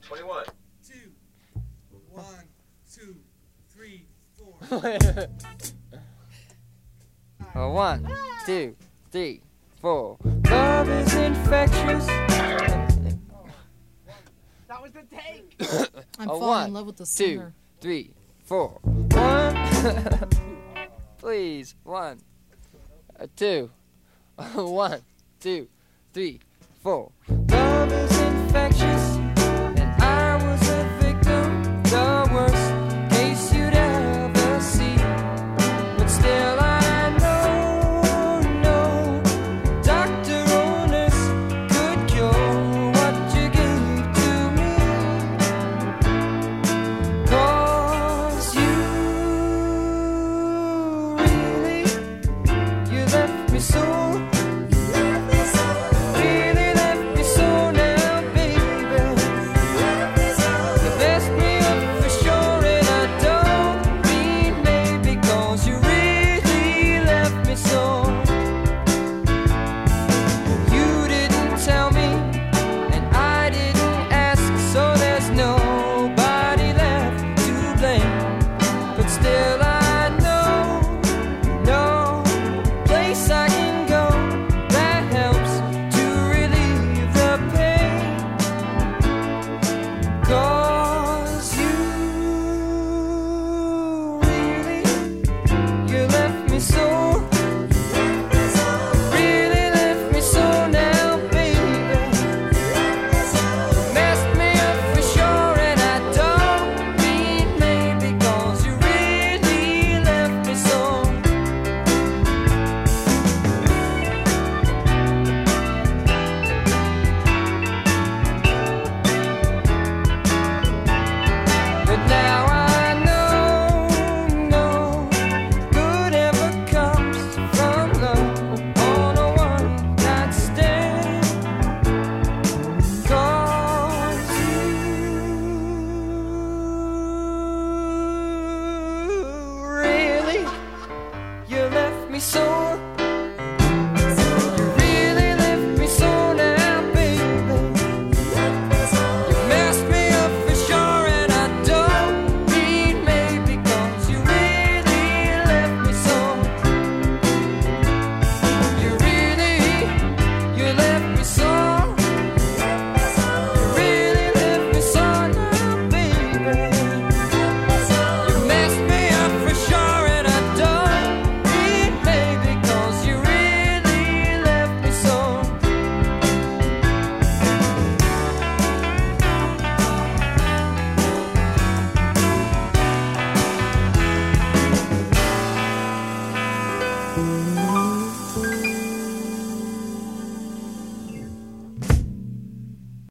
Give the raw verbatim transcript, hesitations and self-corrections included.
twenty-one. Two. One, two, three, four. Oh, one, two, three, four. Love is infectious. That was the take. I'm Oh, falling one, in love with the two, singer. three, four. One. Please. One. Uh, two. One, two, three, four. Love is infectious.